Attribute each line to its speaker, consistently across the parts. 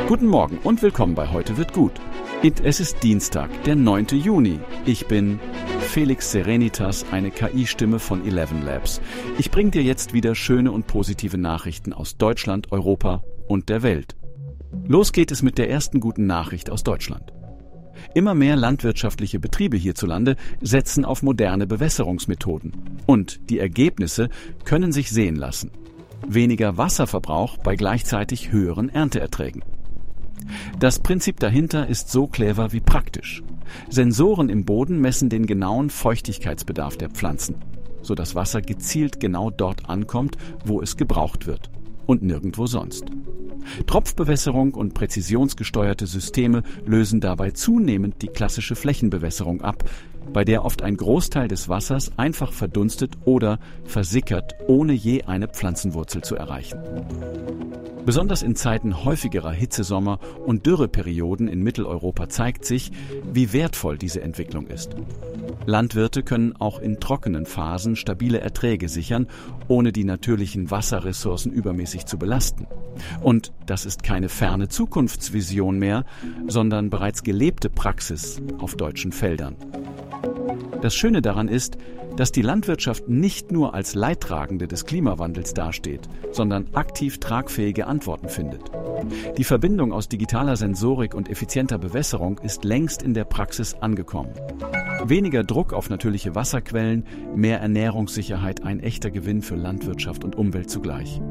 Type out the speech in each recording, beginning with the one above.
Speaker 1: Guten Morgen und willkommen bei Heute wird gut. Es ist Dienstag, der 9. Juni. Ich bin Felix Serenitas, eine KI-Stimme von ElevenLabs. Ich bringe dir jetzt wieder schöne und positive Nachrichten aus Deutschland, Europa und der Welt. Los geht es mit der ersten guten Nachricht aus Deutschland. Immer mehr landwirtschaftliche Betriebe hierzulande setzen auf moderne Bewässerungsmethoden. Und die Ergebnisse können sich sehen lassen. Weniger Wasserverbrauch bei gleichzeitig höheren Ernteerträgen. Das Prinzip dahinter ist so clever wie praktisch. Sensoren im Boden messen den genauen Feuchtigkeitsbedarf der Pflanzen, sodass Wasser gezielt genau dort ankommt, wo es gebraucht wird und nirgendwo sonst. Tropfbewässerung und präzisionsgesteuerte Systeme lösen dabei zunehmend die klassische Flächenbewässerung ab, bei der oft ein Großteil des Wassers einfach verdunstet oder versickert, ohne je eine Pflanzenwurzel zu erreichen. Besonders in Zeiten häufigerer Hitzesommer und Dürreperioden in Mitteleuropa zeigt sich, wie wertvoll diese Entwicklung ist. Landwirte können auch in trockenen Phasen stabile Erträge sichern, ohne die natürlichen Wasserressourcen übermäßig zu belasten. Und das ist keine ferne Zukunftsvision mehr, sondern bereits gelebte Praxis auf deutschen Feldern. Das Schöne daran ist, dass die Landwirtschaft nicht nur als Leidtragende des Klimawandels dasteht, sondern aktiv tragfähige Antworten findet. Die Verbindung aus digitaler Sensorik und effizienter Bewässerung ist längst in der Praxis angekommen. Weniger Druck auf natürliche Wasserquellen, mehr Ernährungssicherheit, ein echter Gewinn für Landwirtschaft und Umwelt zugleich.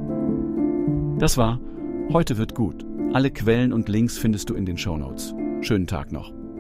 Speaker 1: Das war Heute wird gut. Alle Quellen und Links findest du in den Shownotes. Schönen Tag noch.